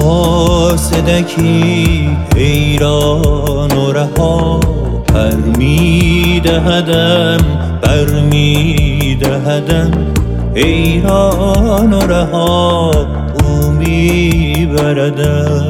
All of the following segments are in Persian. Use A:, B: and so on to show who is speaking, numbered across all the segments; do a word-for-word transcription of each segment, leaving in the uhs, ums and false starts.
A: فاسدکی حیران و رها پر میدهدم بر میدهدم حیران و رها او میبردم.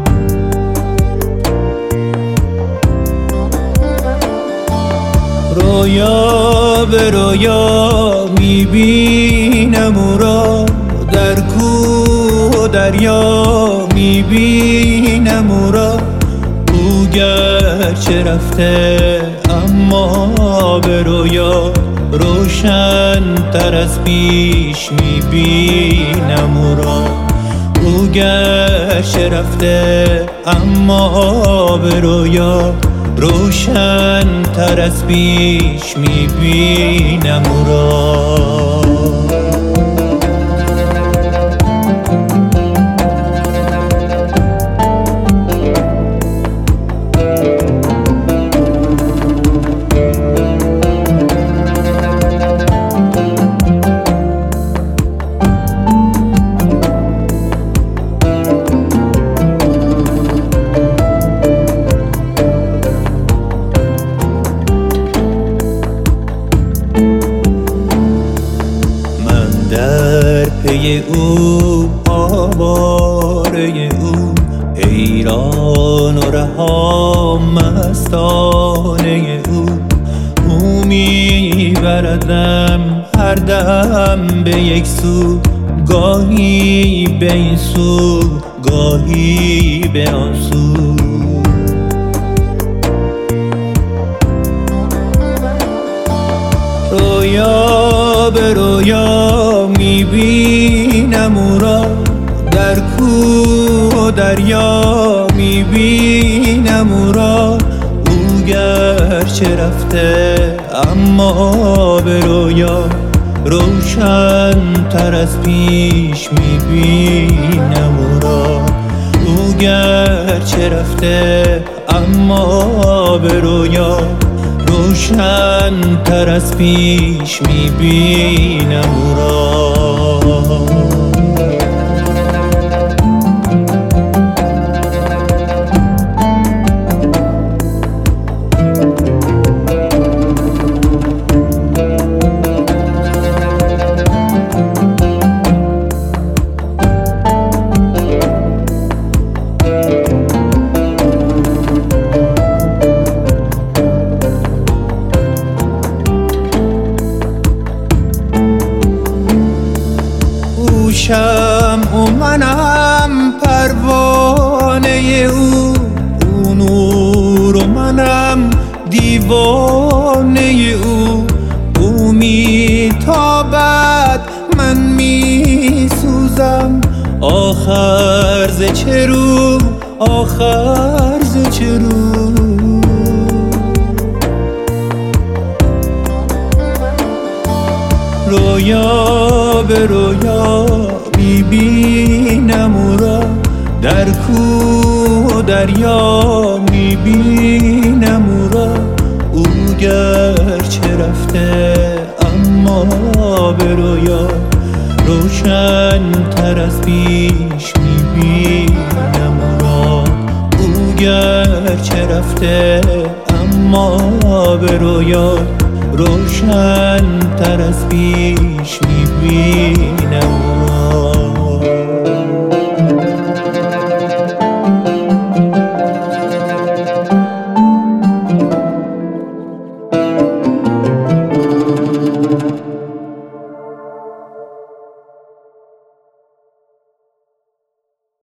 A: رویا به رویا میبینم او را در کوه و دریا میبینم او را او گرچه رفته اما به رویا روشن تر از پیش میبینم او را او گرچه رفته اما به رویا روشن تر از پیش میبینم او را. در پی او آواره او حیران و رها مستانه او او میبردم هر دم به یک سو گاهی به این سو گاهی به آن سو. رویا به رویا میبینم او را در کوه و دریا میبینم او را او گرچه رفته اما به رویا روشن تر از پیش میبینم او را او گرچه رفته اما به رویا روشن تر از پیش میبینم او را. شمع و منم پروانه او او نور و منم دیوانه او او میتابد من میسوزم آخر ز چه رو آخر ز چه رو. رویا به رویا میبینم او را در کوه و دریا میبینم او را او گرچه رفته اما به رویا روشن تر از پیش میبینم او را او گرچه رفته اما به رویا روشن تر از پیش میبینم او را.